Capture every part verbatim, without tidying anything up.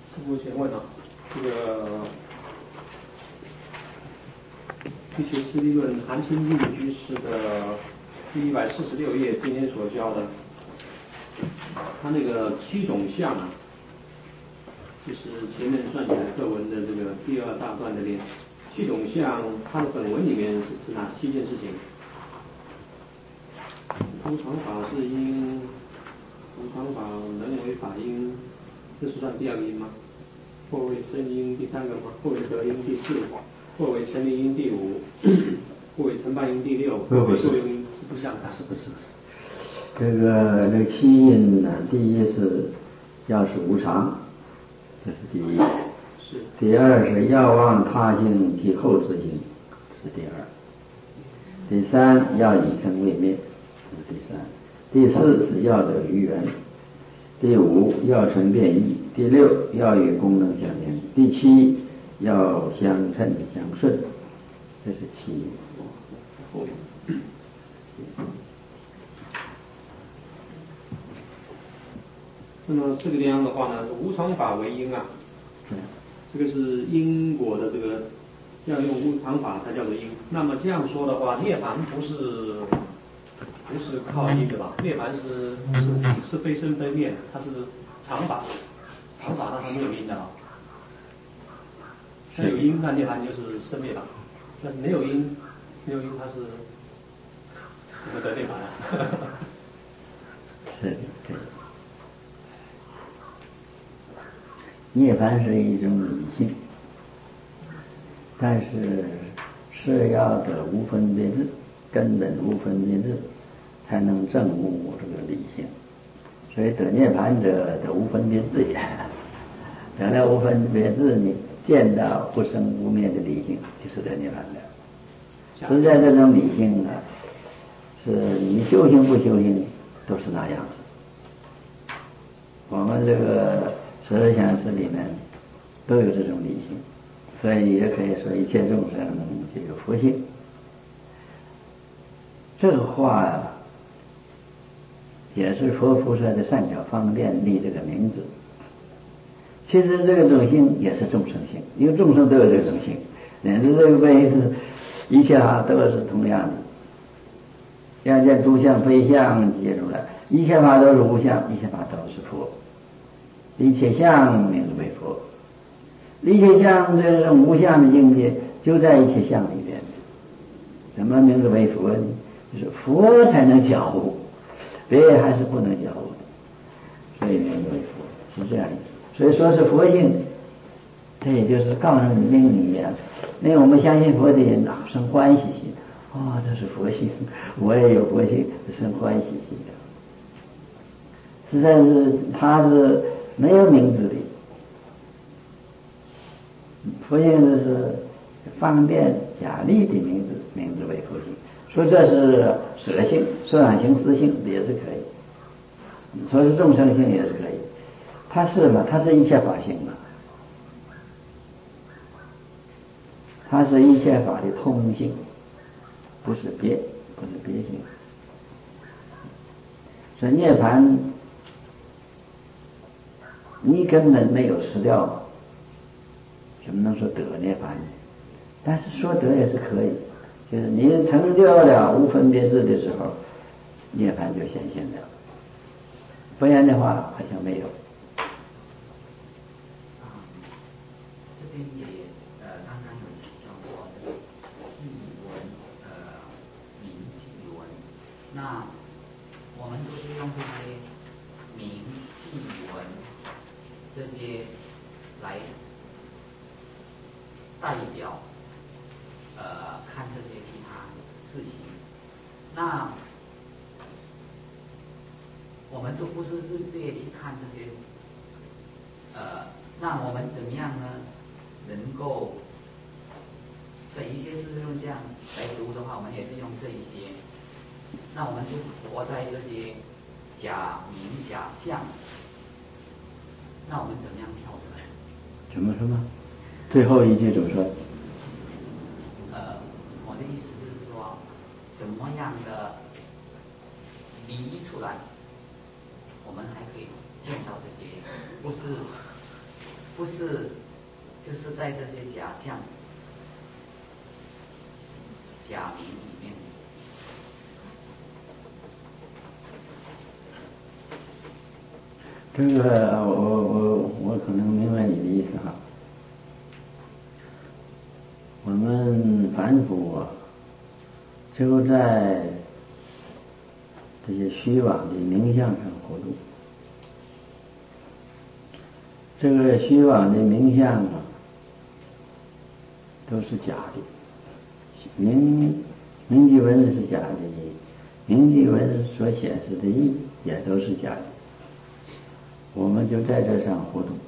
师父请问啊，这个《辟邪师地论》韩清玉居士的第一百四十六页，今天所教的，他那个七种相啊，就是前面算起来课文的这个第二大段的练七种相，它的本文里面是是哪七件事情？无常法是因，无常法能为法因，这是算第二个因吗？或为生因第三个吗？或为得因第四，或为成立因第五，或为成败因第六，或为作用因是不相谈。 不是不是，这个这个七因呢，第一是要是无常，这是第一。 是。 第二是要忘他性及后之心，是第二。第三要以生为灭，这是第三。第四是要得于缘。第五要成变异，第六要与功能相应，第七要相称相顺，这是七。 那么这个地方的话呢，无常法为因啊，这个是因果的这个要用无常法才叫做因。那么这样说的话，涅槃不是不是靠因的吧？涅槃是是是非生非灭，它是常法，常法那它没有因的啊。它有因，那涅槃就是生灭法；但是没有因，没有因它是怎么得涅槃啊？ 是对。涅槃是一种理性，但是是要得无分别智，根本无分别智，才能证悟这个理性。所以得涅槃者得无分别智也，得了无分别智，你见到不生不灭的理性，就是得涅槃的。实在这种理性呢，是你修行不修行都是那样子。我们这个十二相识里面都有这种理性，所以也可以说一切众生就有佛性。这个话呀，也是佛菩萨的善巧方便立这个名字。其实这个种性也是众生性，因为众生都有这种性，乃至这个位是一切法都是同样的。要见诸相非相即如来，一切法都是无相，一切法都是佛。一切相名之为佛，一切相这种无相的境界就在一切相里边。怎么名之为佛呢？就是佛才能觉悟，别人还是不能觉悟的，所以名之为佛，是这样的。所以说是佛性，这也就是告诉你命里面，因为我们相信佛的人啊，生欢喜心，哦，这是佛性，我也有佛性，生欢喜心的。实在是他是没有名字的，佛性就是方便假立的名字，名字为佛性。说这是舍性、受想行识性也是可以，说是众生性也是可以。它是嘛？它是一切法性嘛？它是一切法的通性，不是别，不是别性。所以涅槃，你根本没有失掉，怎么能说得涅槃呢？但是说得也是可以，就是你成就了无分别智的时候，涅槃就显现了。不然的话，好像没有。 这边也呃刚刚有提到过这个记文呃名记文，那我们都是用这些名记文这些来代表呃看这些其他事情，那我们都不是直接去看这些呃那我们怎么样呢？能够这一些是用这样来读的话，我们也是用这一些，那我们就活在这些假名假相，那我们怎么样跳出来？ 怎么说呢？最后一句怎么说？ 呃，我的意思是说，怎么样的离出来，我们还可以见到这些，不是不不是就是在这些假象、假名里面。 这个我我我可能明白你的意思哈。我们凡夫啊，就在这些虚妄的名相上活动。这个虚妄的名相啊，都是假的。名名记文是假的，名记文所显示的义也都是假的。我们就在这上活动，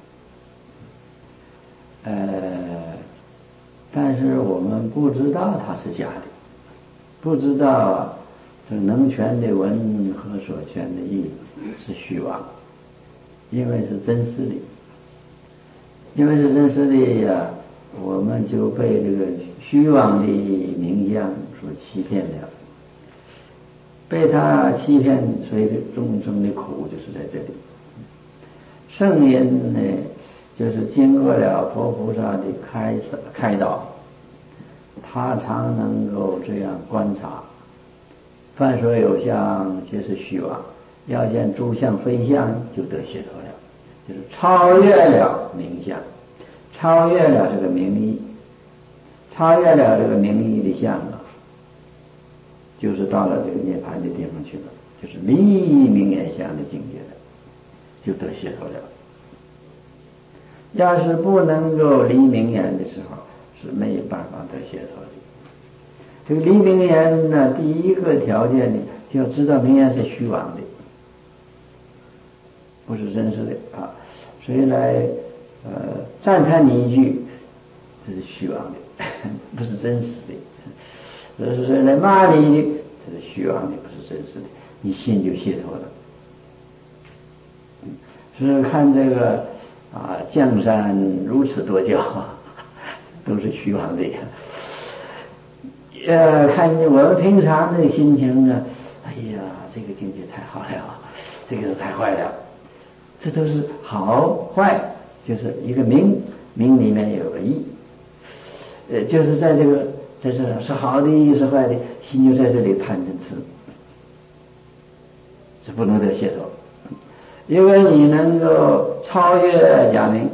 呃，但是我们不知道它是假的，不知道这能全的文和所全的义是虚妄，因为是真实的，因为是真实的呀，我们就被这个虚妄的名相所欺骗了，被他欺骗，所以众生的苦就是在这里。圣人呢，就是经过了佛菩萨的开开导，他常能够这样观察，凡所有相皆是虚妄，要见诸相非相，就得解脱了，就是超越了名相，超越了这个名义，超越了这个名义的相啊，就是到了这个涅槃的地方去了，就是离名言相的境界了，就得解脱了。要是不能够离名言的时候，是没有办法得解脱的。这个离名言呢，第一个条件呢，就要知道名言是虚妄的，不是真实的啊。谁来呃赞叹你一句，这是虚妄的，不是真实的。这是谁来骂你的，这是虚妄的，不是真实的，你心就解脱了。是看这个啊，江山如此多娇，都是虚妄的。呃，看我们平常的心情啊，哎呀，这个境界太好了，这个太坏了，这都是好坏，就是一个名，名里面有个义，呃，就是在这个在这是好的是坏的，心就在这里判正词，是不能得解脱。因为你能够超越假名，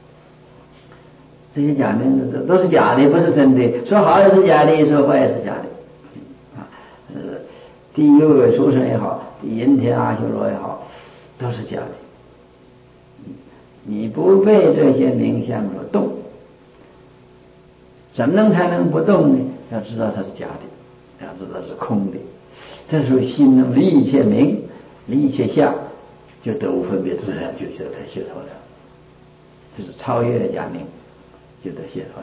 这些假名都是假的，不是真的。说好也是假的，说坏也是假的。啊，呃，第一位书生也好，阴天阿修罗也好，都是假的。你不被这些名相所动，怎么能才能不动呢？要知道它是假的，要知道是空的。这时候心能离一切名，离一切相，就得无分别自然，就得解脱了。就是超越假名，就得解脱了。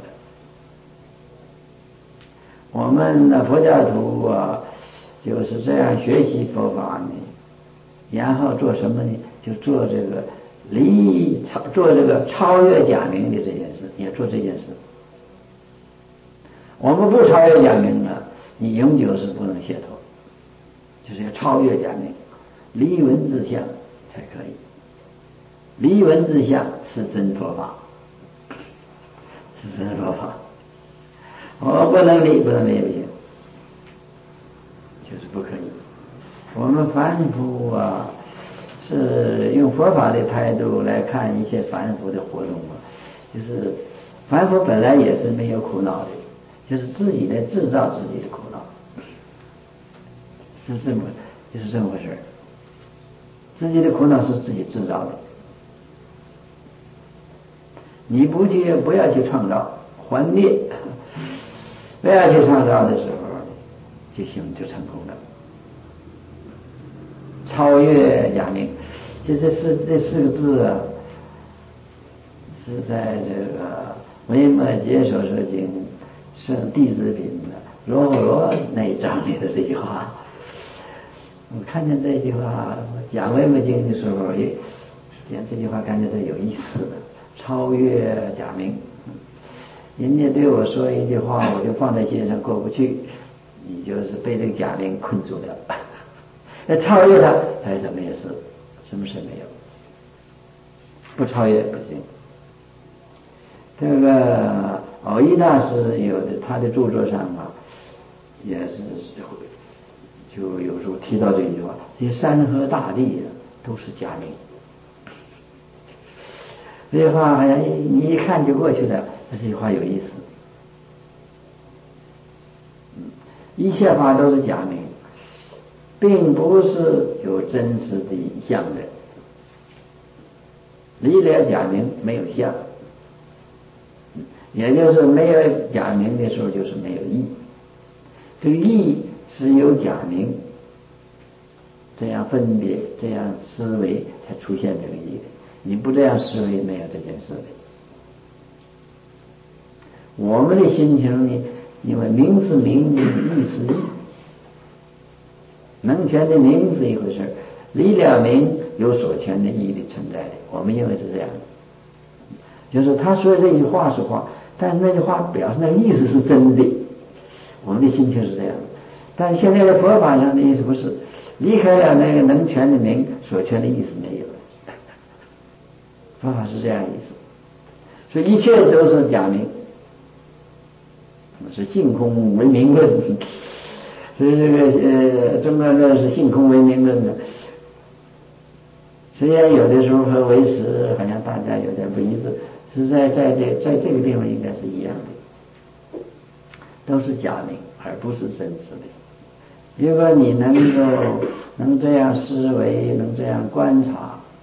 我们的佛教徒啊，就是这样学习佛法呢，然后做什么呢？就做这个离超，做这个超越假名的这件事，也做这件事。我们不超越假名了，你永久是不能解脱，就是要超越假名，离文字相才可以。离文字相是真佛法，是真佛法。我不能离，不能离不行，就是不可以。我们凡夫啊，是用佛法的态度来看一些凡夫的活动啊，就是凡夫本来也是没有苦恼的，就是自己来制造自己的苦恼，是这么，就是这么回事。自己的苦恼是自己制造的，你不去，不要去创造，还灭，不要去创造的时候，就行，就成功了。超越假名，就这四这四个字啊，是在这个维摩诘所说经圣弟子品的罗睺罗那一章里的这句话。我看见这句话讲维摩经的时候，也讲这句话感觉到有意思的，超越假名。人家对我说一句话，我就放在心上过不去，你就是被这个假名困住了。要超越它，哎，这没有事，什么事没有。不超越不行， 这个蕅益大师有的他的著作上啊，也是就有时候提到这句话：这山河大地啊，都是假名。这句话好像你一看就过去了，这句话有意思。嗯，一切法都是假名，并不是有真实的相的。离了假名没有相，也就是没有假名的时候就是没有义。这个义是由假名这样分别这样思维才出现这个义的，你不这样思维没有这件事的。我们的心情呢，因为名是名，义是义，能全的名是一回事，离了名有所全的义的存在的，我们认为是这样的。就是他说这句话是话，但是那句话表示那个意思是真的，我们的心情是这样的。但是现在的佛法上的意思不是，离开了那个能全的名，所全的意思没有了。佛法是这样的意思，所以一切都是假名，是性空唯名论。所以这个呃，中观论是性空唯名论的。虽然有的时候和唯识好像大家有点不一致，是在在这在这个地方应该是一样的，都是假名，而不是真实的。如果你能够能这样思维，能这样观察，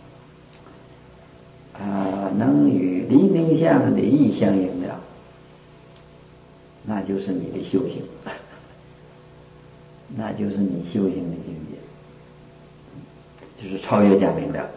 啊、呃，能与离名相的义相应了，那就是你的修行，那就是你修行的境界，就是超越假名了。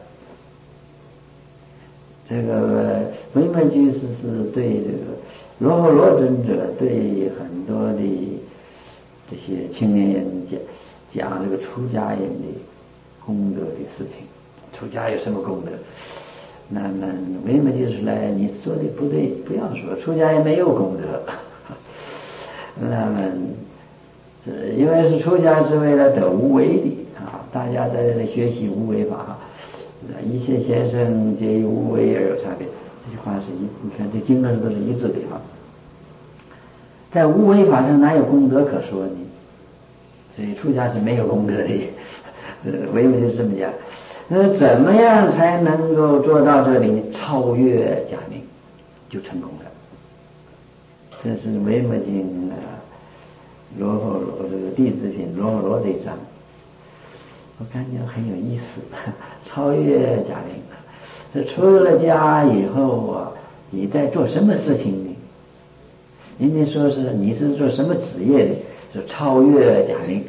这个维摩居士是对这个罗睺罗尊者对很多的这些青年人讲讲这个出家人的功德的事情。出家有什么功德？那么维摩居士来，你说的不对，不要说出家也没有功德。那么因为是出家是为了得无为的啊，大家在这里学习无为法，一切先生皆以无为而有差别，这句话是一，你看这经论都是一致的啊。在无为法上哪有功德可说呢？所以出家是没有功德的。呃，维摩就是这么讲。那怎么样才能够做到这里超越假名，就成功了？这是维摩经啊，罗睺罗这个弟子品罗睺罗这一章，我感觉很有意思。超越假名，这出了家以后啊，你在做什么事情呢？人家说是你是做什么职业的？就超越假名。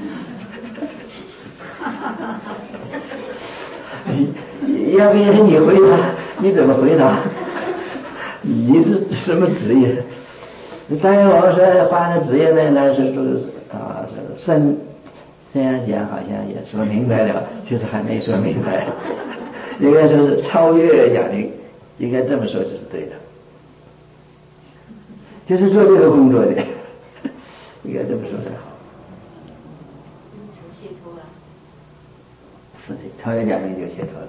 要不然你回答，你怎么回答？你是什么职业？当然我们说换个职业呢，那是说啊，这个生，这样讲好像也说明白了，其实还没说明白。应该说是超越假名，应该这么说就是对的，就是做这个工作的，应该这么说才好。 解脱了。 是的，超越假名就解脱了。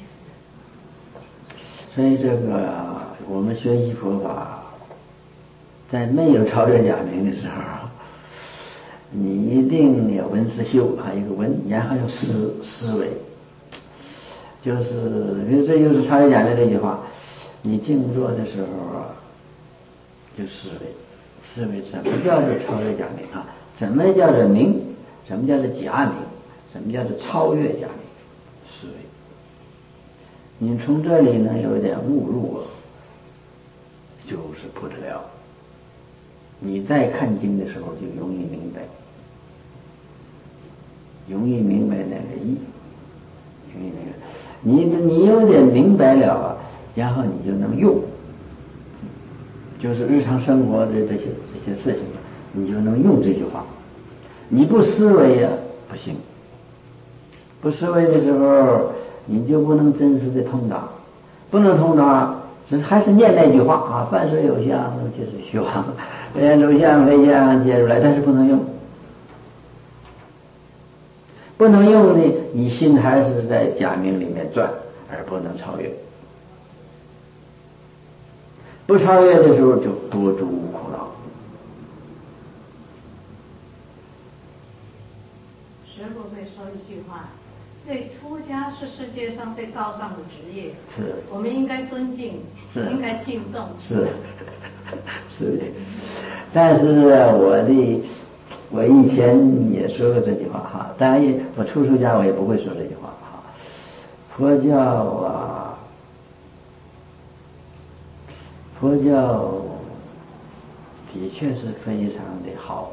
所以这个我们学习佛法，在没有超越假名的时候，你一定要闻思修，还有一个闻，然后要思思维，就是比如这就是超越假名这句话，你静坐的时候啊，就思维，思维什么叫做超越假名啊？什么叫做名？什么叫做假名？什么叫做超越假名？思维。你从这里呢有点误入啊，就是不得了。你在看经的时候就容易明白，容易明白那个意，容易明白。你你有点明白了啊，然后你就能用，就是日常生活的这些这些事情，你就能用这句话。你不思维呀、啊、不行，不思维的时候。你就不能真实的通达，不能通达，只还是念那句话啊，凡所有相即是虚妄，人有相非相皆如来，但是不能用，不能用呢，你心还是在假名里面转，而不能超越。 不超越的时候就多诸苦恼。 师父会说一句话，对出家是世界上最高尚的职业， 是我们应该尊敬，应该敬重。 是是的，但是我的我以前也说过这句话哈，当然我出出家我也不会说这句话哈。佛教啊，佛教的确是非常的好，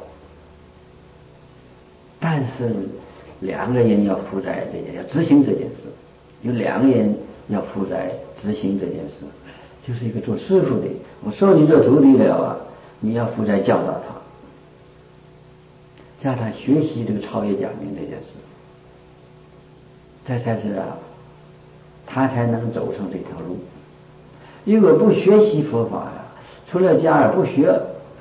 但是两个人要负责这件，要执行这件事，有两个人要负责执行这件事，就是一个做师傅的，我收你做徒弟了啊，你要负责教导他，叫他学习这个超越假名这件事，这才是啊，他才能走上这条路。如果不学习佛法呀，除了家而不学，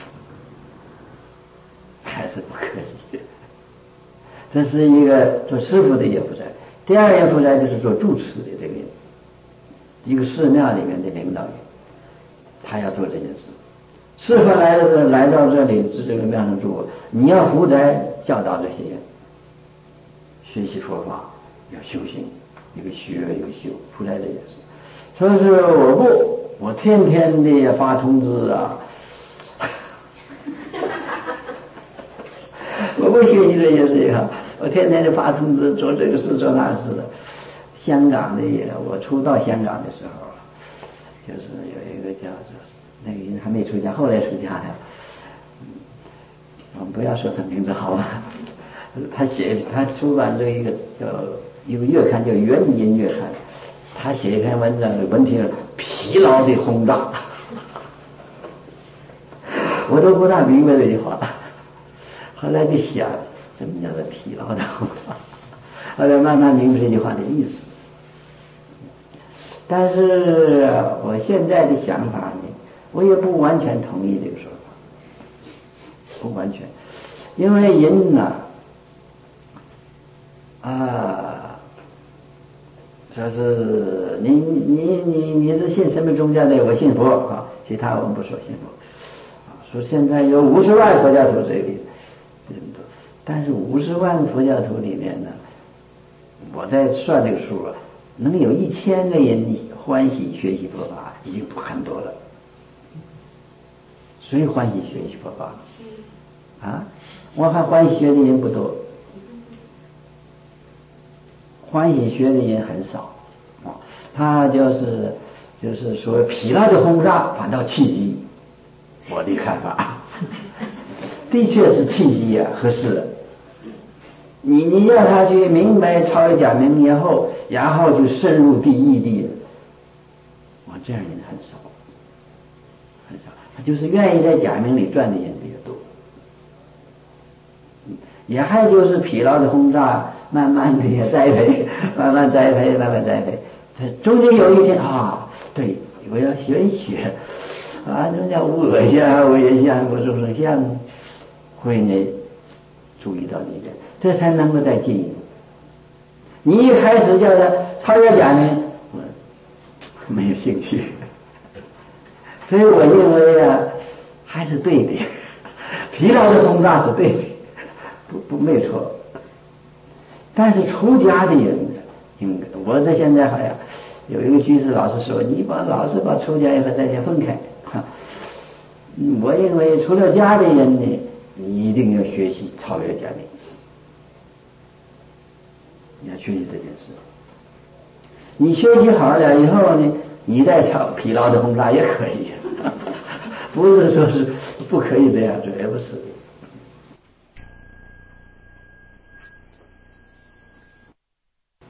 还是不可以。这是一个做师傅的也负责，第二个负责就是做住持的这个人，一个寺庙里面的领导人，他要做这件事。师傅来的来到这里，是这个庙上住，你要负责教导这些人，学习佛法，要修行，一个学一个修，负责这件事。所以说我不，我天天的发通知啊。我不学习这些事情，我天天就发通知，做这个事做那个事的。香港的也，我初到香港的时候，就是有一个叫做那个人还没出家，后来出家的，我们不要说他名字好吧？他写他出版这一个叫一个月刊叫《元音月刊》，他写一篇文章的问题是疲劳的轰炸，我都不大明白这句话。后来就想，什么叫做疲劳的轰炸？后来慢慢明白这句话的意思。但是我现在的想法呢，我也不完全同意这个说法，不完全，因为人呢，啊，说是你你你你是信什么宗教的？我信佛啊，其他我们不说信佛。啊，说现在有五十万佛教徒这里。但是五十万佛教徒里面呢，我在算这个数啊，能有一千个人欢喜学习佛法，已经很多了。谁欢喜学习佛法？啊，我还欢喜学的人不多，欢喜学的人很少啊。他就是就是说疲劳的轰炸，反倒契机。我的看法，的确是契机啊，合适的。你你要他去明白超越假名以后，然后就深入地义地，我这样人很少，很少。他就是愿意在假名里赚的人比较多，也还就是疲劳的轰炸，慢慢的也栽培，慢慢栽培，慢慢栽培。他中间有一天啊，对，我要学一学啊，什么叫无我相、无业相、无众生相，会呢注意到这一点。这才能够再进一步。你一开始叫他超越假名，没有兴趣，所以我认为啊，还是对的，疲劳的轰炸是对的，不不没错。但是出家的人，应该我这现在好像有一个居士老师说，你把老是把出家人和在家分开。我认为出了家的人呢，你一定要学习超越假名。你要学习这件事，你学习好了以后呢，你再超疲劳的轰炸也可以，不是说是不可以这样做，也不是。